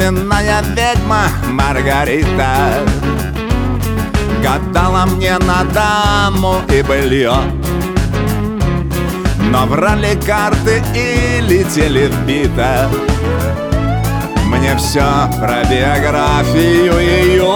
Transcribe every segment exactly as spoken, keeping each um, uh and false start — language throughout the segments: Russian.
Потомственная ведьма Маргарита гадала мне на даму и былье, но врали карты и летели в бито. Мне все про биографию ее,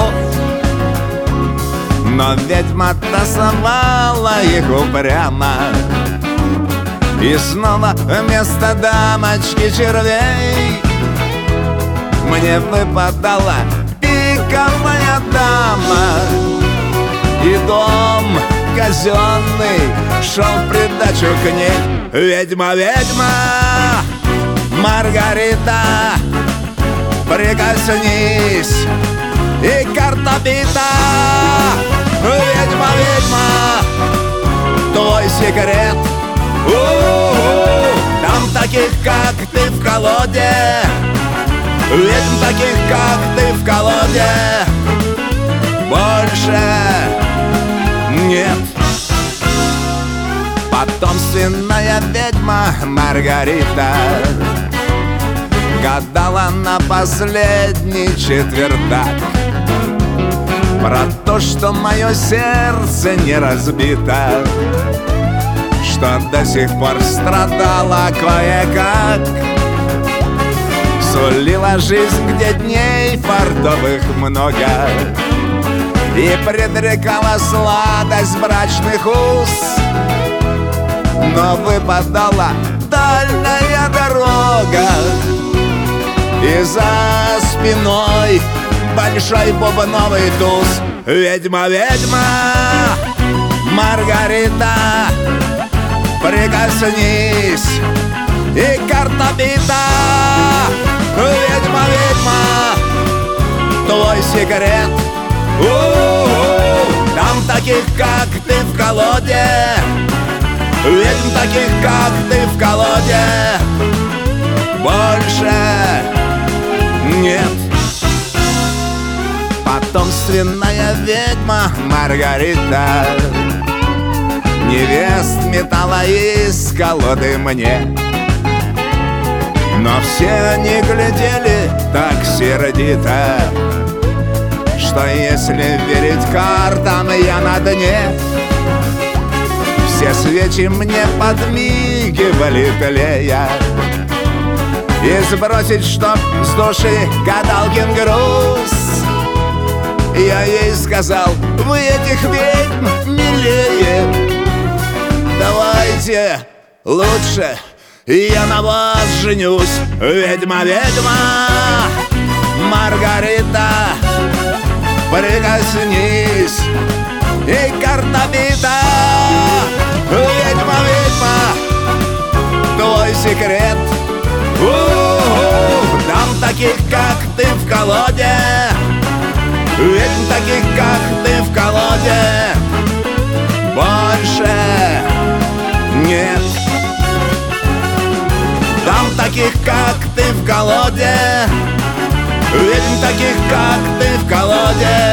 но ведьма тасовала их упрямо. И снова вместо дамочки червей мне выпадала пиковая дама. И дом казенный шел в придачу к ней. Ведьма, ведьма, Маргарита, прикоснись, и карта бита. Ведьма, ведьма, твой секрет, у-у-у, там таких, как ты, в колоде. Ведьм таких, как ты, в колоде больше нет. Потомственная ведьма Маргарита гадала на последний четвертак про то, что мое сердце не разбито, что до сих пор страдала кое-как. Сулила жизнь, где дней фартовых много, и предрекала сладость брачных уз. Но выпадала дальняя дорога, и за спиной большой бубновый туз. Ведьма, ведьма, Маргарита, прикоснись, и карта бита. Ведьма, ведьма, твой секрет, у-у-у, там таких, как ты, в колоде. Ведьм таких, как ты, в колоде больше нет. Потомственная ведьма Маргарита невест метала из колоды мне, но все они глядели так сердито, что если верить картам, я на дне. Все свечи мне подмигивали, тлея, и сбросить, чтоб с души гадалкин груз. Я ей сказал: вы этих ведьм милее, давайте лучше я на вас женюсь. Ведьма, ведьма, Маргарита, прикоснись, и карта бита. Ведьма, ведьма, твой секрет, у-у-у, там таких, как ты, в колоде. Ведьм таких, как ты, в колоде больше нет. Там таких, как ты, в колоде. Ведьм таких, как ты, в колоде